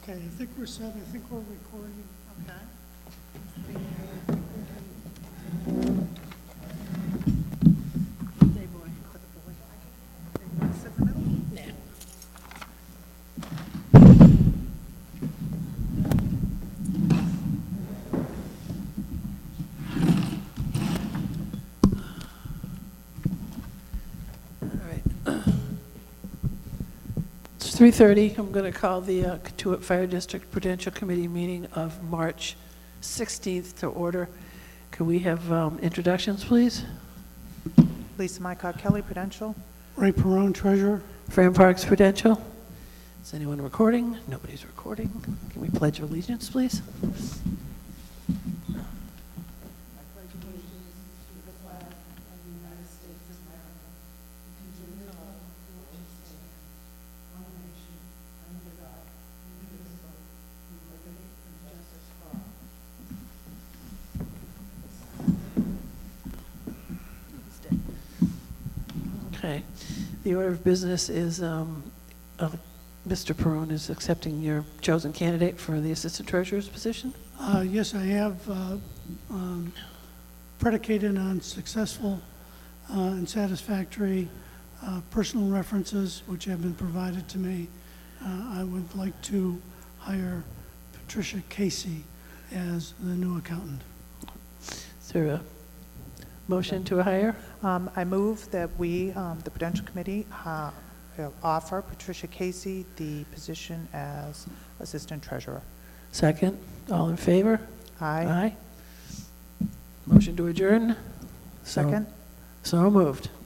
Okay, I think we're set. I think we're recording. Okay. Day boy. You want to sit in the middle? Yeah. All right. It's 3:30. I'm going to call the Katuitt Fire District Prudential Committee meeting of March 16th to order. Can we have introductions, please? Lisa Mycott Kelly, Prudential. Ray Perone, Treasurer. Fran Parks Prudential. Is anyone recording? Nobody's recording. Can we pledge allegiance, please? Okay. The order of business is Mr. Perone is accepting your chosen candidate for the Assistant Treasurer's position. Yes, I have predicated on successful and satisfactory personal references which have been provided to me. I would like to hire Patricia Casey as the new accountant. Is there a motion to hire? I move that we, the Prudential Committee, offer Patricia Casey the position as Assistant Treasurer. Second. All in favor? Aye. Motion to adjourn? Second. So moved.